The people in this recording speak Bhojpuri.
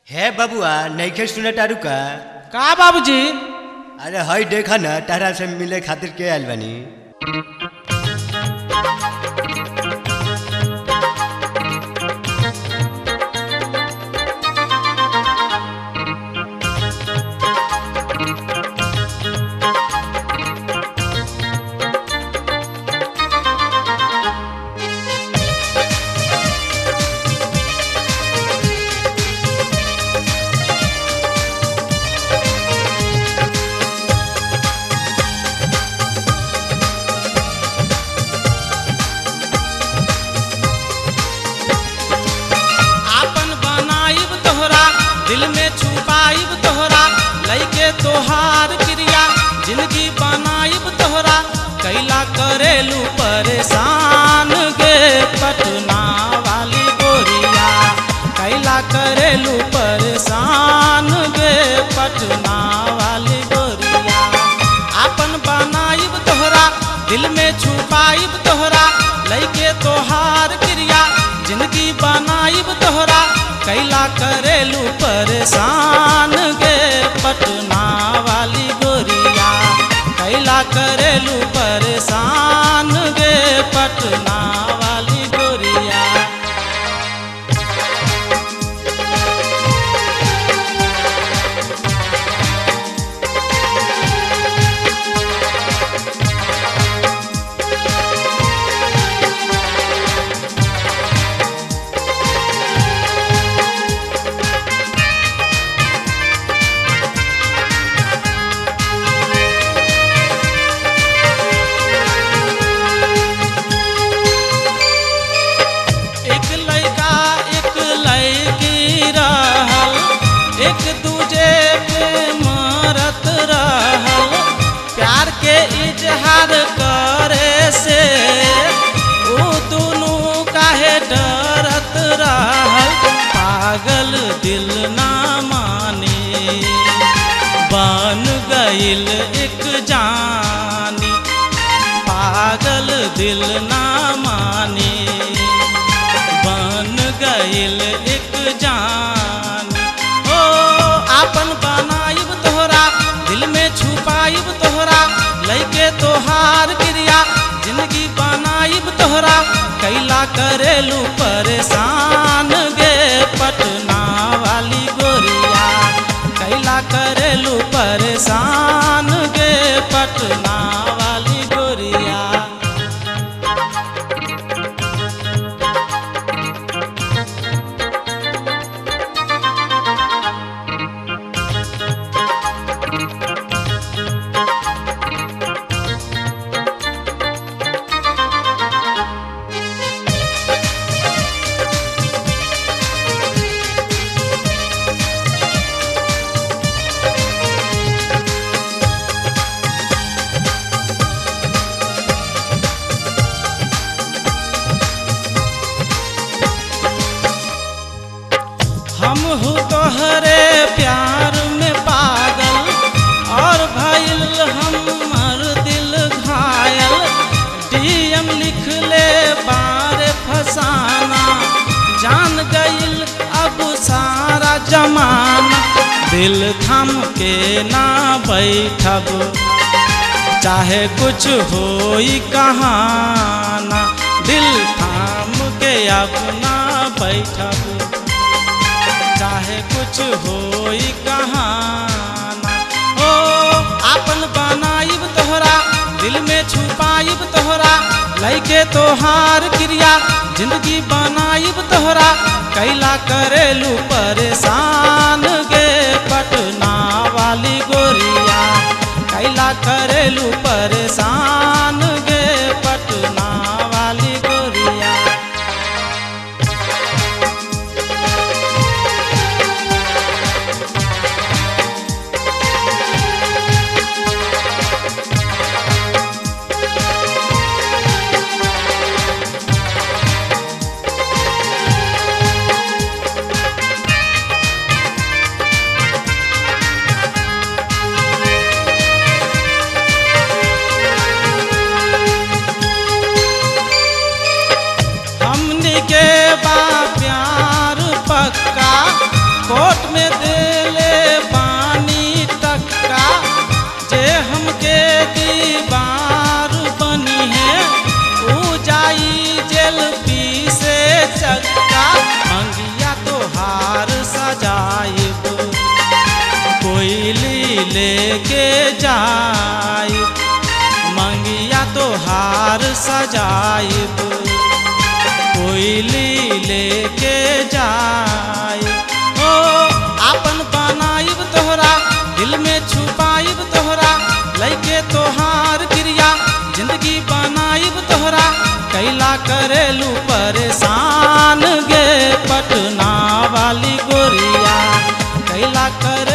हे बबुआ नइखे सुने तारू का बाबूजी। अरे हई देखा न तारा से मिले खातिर के आइल बानी। दिल में छुपाइब तोहरा लइके तोहार क्रिया जिंदगी बनाइब तोहरा कैला करेलू परेशान गे पटना वाली गोरिया कैला करेलू परेशान गे पटना वाली गोरिया। आपन बनाइब तोहरा दिल में छुपाइब तोहरा लइके तोहार क्रिया जिंदगी बनाइब तोहरा कैला करेलू परेशान गे पटना वाली गोरिया कैला करेलू परेशान गे पटना वाली गोरिया। एक दूजे पे मरत रहल प्यार के इजहार करे से ओ दोनों काहे डरत रहल पागल दिल ना मानी बन गइल एक जानी पागल दिल ना मानी बन गइल एक जानी। आपन बनाइब तोहरा दिल में छुपाइब तोहरा लइके तोहार क्रिया जिंदगी बनाइब तोहरा कैला करेलू परेशान गे पटना वाली गोरिया कैला करेलू परेशान गे पटना वाली गोरिया। हम हो तोहरे प्यार में पागल और भइल हमर दिल घायल डीएम लिख ले बारे फसाना जान गइल अब सारा जमाना दिल थम के ना बैठब चाहे कुछ होई कहाना दिल थाम के अब ना बैठब चाहे कुछ होई कहाना। ओ आपन बनाइब तोहरा दिल में छुपाइब तोहरा लइके तोहार क्रिया जिंदगी बनाइब तोहरा कैला करेलू परेशान गे पटना वाली गोरिया कैला करेलू परेशान गे पटना वाली गोरिया। सजाइब, कोयली लेके जाइब, मंगिया तोहार सजाइब, कोयली लेके जाइब। ओ आपन बनाइब तोहरा, दिल में छुपाइब तोहरा, लैके तोहार क्रिया जिंदगी बनाइब तोहरा। कैला करेलू परेशान गे पटना वाली गोरिया, कैला कर